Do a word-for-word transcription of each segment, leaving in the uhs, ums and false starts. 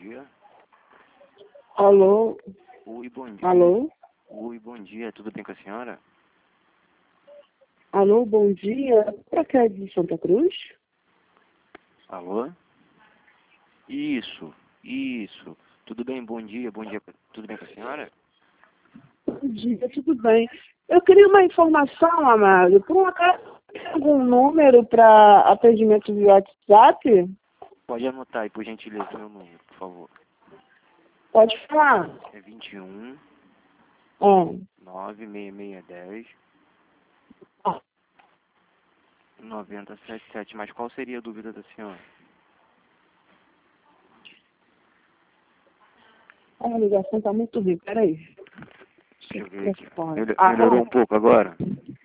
dia. Alô? Oi, bom dia. Alô? Oi, bom dia. Tudo bem com a senhora? Alô, bom dia. Pra cá de Santa Cruz? Alô? Isso, isso. Tudo bem? Bom dia, bom dia. Tudo bem com a senhora? Bom dia, tudo bem. Eu queria uma informação, amado. Por um acaso, tem algum número para atendimento via WhatsApp? Pode anotar aí, por gentileza, meu número, por favor. Pode falar. É vinte e um, É. nove seis seis dez, Ah, noventa e sete sete. Mas qual seria a dúvida da senhora? a ligação tá muito ruim. Peraí. Deixa eu ver aqui. Mel- Ah, Melhorou um pouco agora?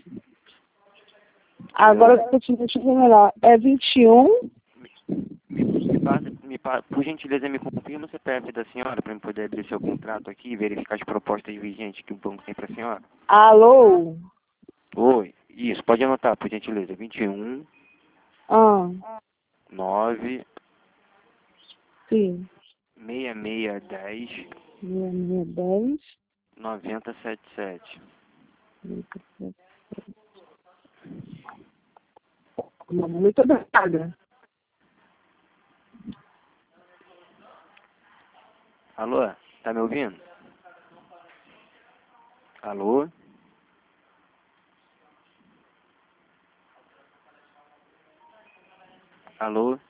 agora eu tô te deixando melhor. É vinte e um. Me, me passa, me pa- por gentileza, me confirma o C P F da senhora para eu poder abrir seu contrato aqui e verificar as propostas vigentes que o banco tem para a senhora. Alô? Oi, isso, pode anotar, por gentileza. vinte e um, Ah, nove, sim. seis seis dez, Meia, meia, dez. noventa e sete sete. Muito obrigada. Alô, tá me ouvindo? Alô? Alô?